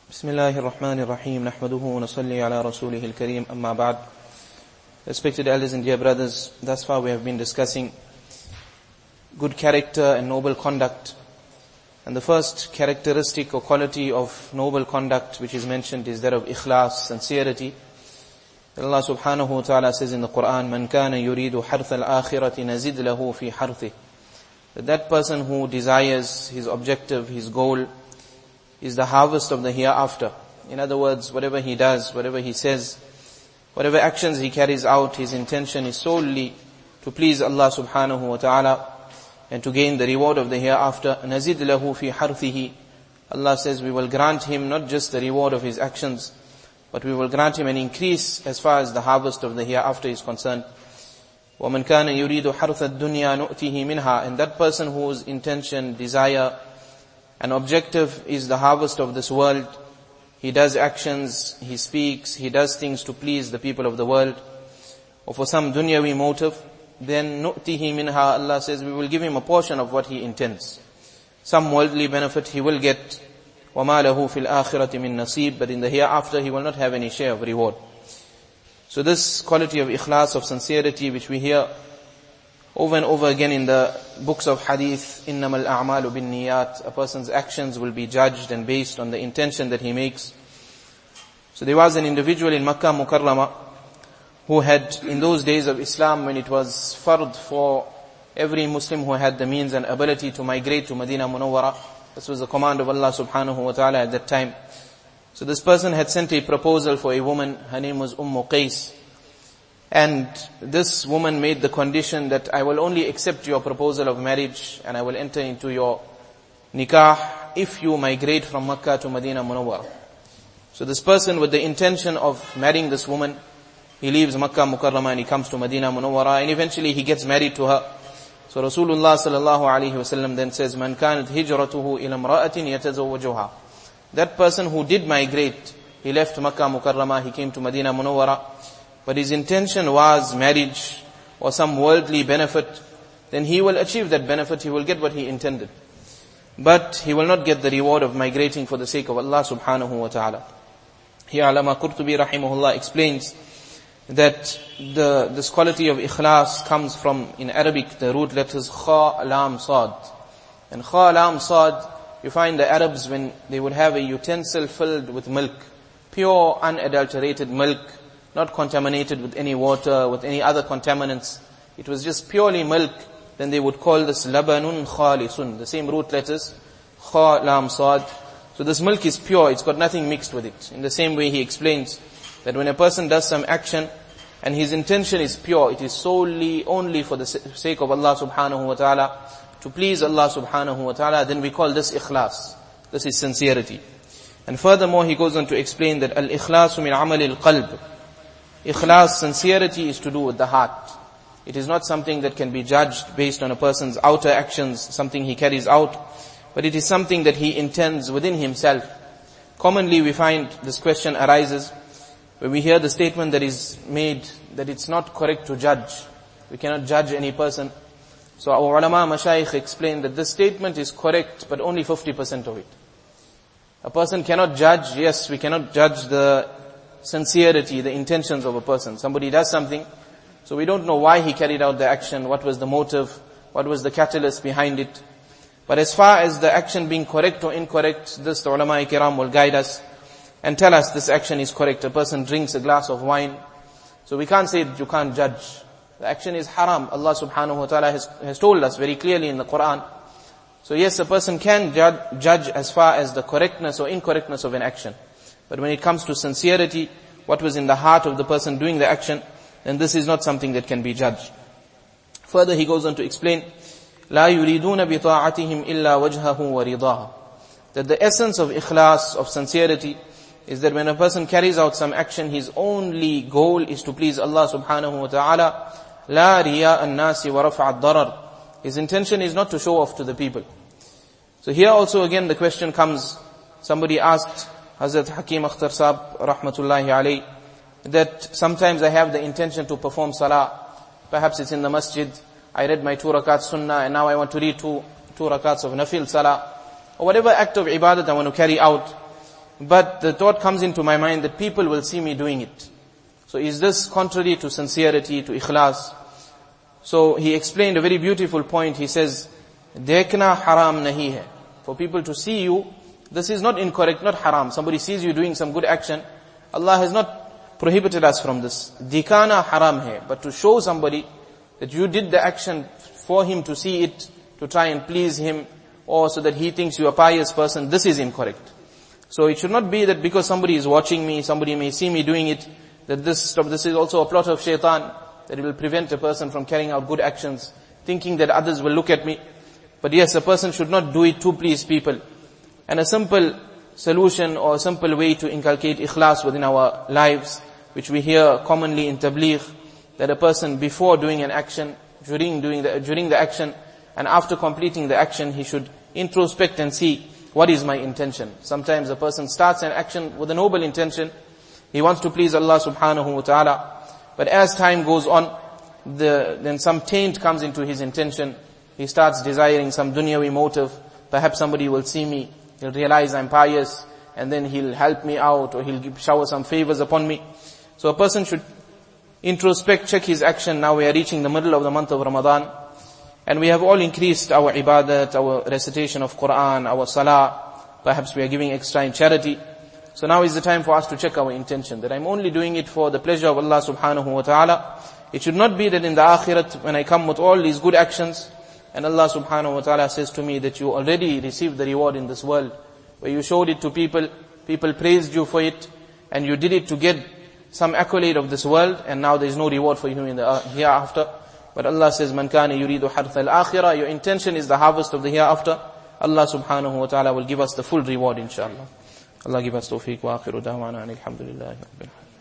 بسم الله الرحمن الرحيم نحمده ونصلي على رسوله الكريم أما بعد. Respected elders and dear brothers, thus far we have been discussing good character and noble conduct. And the first characteristic or quality of noble conduct which is mentioned is that of ikhlas, sincerity. Allah subhanahu wa ta'ala says in the Quran, مَنْ كَانَ يُرِيدُ حَرْثَ الْآخِرَةِ نَزِدْ لَهُ فِي حَرْثِهِ. That person who desires his objective, his goal, is the harvest of the hereafter. In other words, whatever he does, whatever he says, whatever actions he carries out, his intention is solely to please Allah subhanahu wa ta'ala and to gain the reward of the hereafter. نَزِدْ لَهُ فِي حَرْثِهِ. Allah says we will grant him not just the reward of his actions, but we will grant him an increase as far as the harvest of the hereafter is concerned. وَمَنْ كَانَ يُرِيدُ حَرْثَ الدُّنْيَا نُؤْتِهِ مِنْهَا. And that person whose intention, desire, and objective is the harvest of this world, he does actions, he speaks, he does things to please the people of the world, or for some dunyawi motive, then نُؤْتِهِ مِنْهَا. Allah says we will give him a portion of what he intends. Some worldly benefit he will get, وَمَا لَهُ فِي الْآخِرَةِ مِن نَصِيبٍ. But in the hereafter he will not have any share of reward. So this quality of ikhlas, of sincerity, which we hear over and over again in the books of hadith, إِنَّمَا الْأَعْمَالُ بِالنِّيَّاتِ. A person's actions will be judged and based on the intention that he makes. So there was an individual in Makkah Mukarramah who had, in those days of Islam, when it was fard for every Muslim who had the means and ability to migrate to Medina Munawwara. This was the command of Allah subhanahu wa ta'ala at that time. So this person had sent a proposal for a woman. Her name was Qais. And this woman made the condition that I will only accept your proposal of marriage and I will enter into your nikah if you migrate from Makkah to Medina Munawwara. So this person, with the intention of marrying this woman, he leaves Makkah Mukarramah and he comes to Medina Munawwara, and eventually he gets married to her. So Rasulullah sallallahu alaihi wasallam then says, "Man kanat hijratuhu ila imra'atin yatazawwajuha." That person who did migrate, he left Makkah Mukarramah, he came to Medina Munawwara, but his intention was marriage or some worldly benefit, then he will achieve that benefit, he will get what he intended. But he will not get the reward of migrating for the sake of Allah subhanahu wa ta'ala. Here Allama Qurtubi rahimahullah explains that this quality of ikhlas comes from, in Arabic, the root letters kha, lam, sad. And kha, lam, sad, you find the Arabs, when they would have a utensil filled with milk, pure unadulterated milk, not contaminated with any water, with any other contaminants. It was just purely milk. Then they would call this labanun khalisun. The same root letters, kha, lam, sad. So this milk is pure, it's got nothing mixed with it. In the same way he explains that when a person does some action and his intention is pure, it is solely only for the sake of Allah subhanahu wa ta'ala, to please Allah subhanahu wa ta'ala, then we call this ikhlas. This is sincerity. And furthermore he goes on to explain that al-ikhlasu min amal al-qalb. Ikhlas, sincerity, is to do with the heart. It is not something that can be judged based on a person's outer actions, something he carries out, but it is something that he intends within himself. Commonly we find this question arises when we hear the statement that is made that it's not correct to judge. We cannot judge any person. So our ulama mashayikh explained that this statement is correct, but only 50% of it. A person cannot judge, yes, we cannot judge the sincerity, the intentions of a person. Somebody does something, so we don't know why he carried out the action, what was the motive, what was the catalyst behind it. But as far as the action being correct or incorrect, this the ulama kiram will guide us and tell us this action is correct. A person drinks a glass of wine, so we can't say that you can't judge. The action is haram. Allah subhanahu wa ta'ala has told us very clearly in the Quran. So yes, a person can judge as far as the correctness or incorrectness of an action. But when it comes to sincerity, what was in the heart of the person doing the action, then this is not something that can be judged. Further he goes on to explain, لا يريدون بطاعتهم إلا وجهه ورضاه. That the essence of ikhlas, of sincerity, is that when a person carries out some action, his only goal is to please Allah subhanahu wa ta'ala. لا رياء الناس ورفع الضرر. His intention is not to show off to the people. So here also again the question comes, somebody asked Hazrat Hakim Akhtar Saab rahmatullahi alayhi, that sometimes I have the intention to perform salah. Perhaps it's in the masjid, I read my 2 rakats sunnah and now I want to read two rakats of nafil salah. Or whatever act of ibadat I want to carry out. but the thought comes into my mind that people will see me doing it. So is this contrary to sincerity, to ikhlas? So he explained a very beautiful point. He says, "Dekhna haram nahi hai." For people to see you, this is not incorrect, not haram. Somebody sees you doing some good action, Allah has not prohibited us from this. Dikhana haram hai. But to show somebody that you did the action for him to see it, to try and please him, or so that he thinks you are a pious person, this is incorrect. So it should not be that because somebody is watching me, somebody may see me doing it, that this is also a plot of shaitan, that it will prevent a person from carrying out good actions, thinking that others will look at me. But yes, a person should not do it to please people. And a simple solution or a simple way to inculcate ikhlas within our lives, which we hear commonly in tabligh, that a person before doing an action, during the action, and after completing the action, he should introspect and see, what is my intention? Sometimes a person starts an action with a noble intention. He wants to please Allah subhanahu wa ta'ala. But as time goes on, then some taint comes into his intention. He starts desiring some dunyawi motive. Perhaps somebody will see me, he'll realize I'm pious, and then he'll help me out, or he'll shower some favors upon me. So a person should introspect, check his action. Now we are reaching the middle of the month of Ramadan, and we have all increased our ibadat, our recitation of Quran, our salah. Perhaps we are giving extra in charity. So now is the time for us to check our intention, that I'm only doing it for the pleasure of Allah subhanahu wa ta'ala. It should not be that in the akhirat, when I come with all these good actions, and Allah subhanahu wa ta'ala says to me that you already received the reward in this world, where you showed it to people, people praised you for it, and you did it to get some accolade of this world, and now there is no reward for you in the hereafter. But Allah says, "Man kana yuridu harth al-akhirah," your intention is the harvest of the hereafter. Allah subhanahu wa ta'ala will give us the full reward, inshallah. Allah give us tawfiq wa akhiru da'wana alhamdulillahi rabbil alamin.